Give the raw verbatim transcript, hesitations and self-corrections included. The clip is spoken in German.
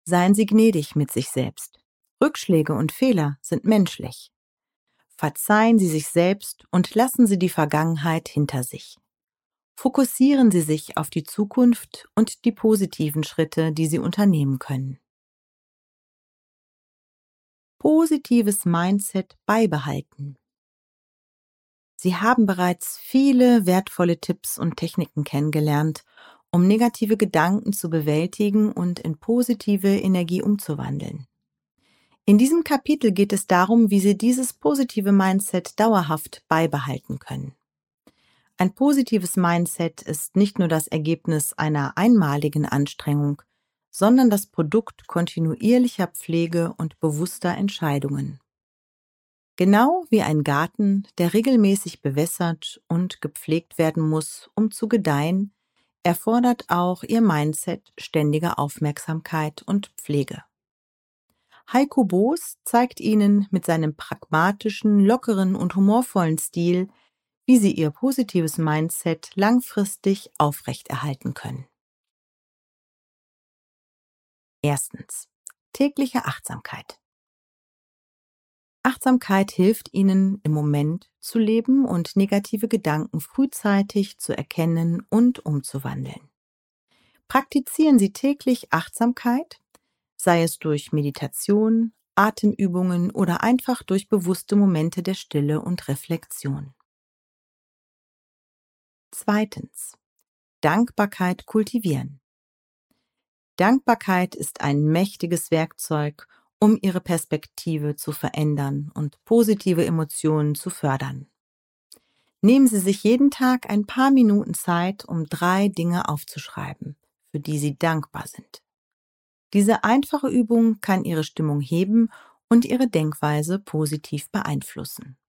Seien Sie gnädig mit sich selbst. Rückschläge und Fehler sind menschlich. Verzeihen Sie sich selbst und lassen Sie die Vergangenheit hinter sich. Fokussieren Sie sich auf die Zukunft und die positiven Schritte, die Sie unternehmen können. Positives Mindset beibehalten. Sie haben bereits viele wertvolle Tipps und Techniken kennengelernt, um negative Gedanken zu bewältigen und in positive Energie umzuwandeln. In diesem Kapitel geht es darum, wie Sie dieses positive Mindset dauerhaft beibehalten können. Ein positives Mindset ist nicht nur das Ergebnis einer einmaligen Anstrengung, sondern das Produkt kontinuierlicher Pflege und bewusster Entscheidungen. Genau wie ein Garten, der regelmäßig bewässert und gepflegt werden muss, um zu gedeihen, erfordert auch Ihr Mindset ständige Aufmerksamkeit und Pflege. Heiko Boos zeigt Ihnen mit seinem pragmatischen, lockeren und humorvollen Stil, wie Sie Ihr positives Mindset langfristig aufrechterhalten können. Erstens. Tägliche Achtsamkeit. Achtsamkeit hilft Ihnen, im Moment zu leben und negative Gedanken frühzeitig zu erkennen und umzuwandeln. Praktizieren Sie täglich Achtsamkeit, sei es durch Meditation, Atemübungen oder einfach durch bewusste Momente der Stille und Reflexion. Zweitens. Dankbarkeit kultivieren. Dankbarkeit ist ein mächtiges Werkzeug, um Ihre Perspektive zu verändern und positive Emotionen zu fördern. Nehmen Sie sich jeden Tag ein paar Minuten Zeit, um drei Dinge aufzuschreiben, für die Sie dankbar sind. Diese einfache Übung kann Ihre Stimmung heben und Ihre Denkweise positiv beeinflussen.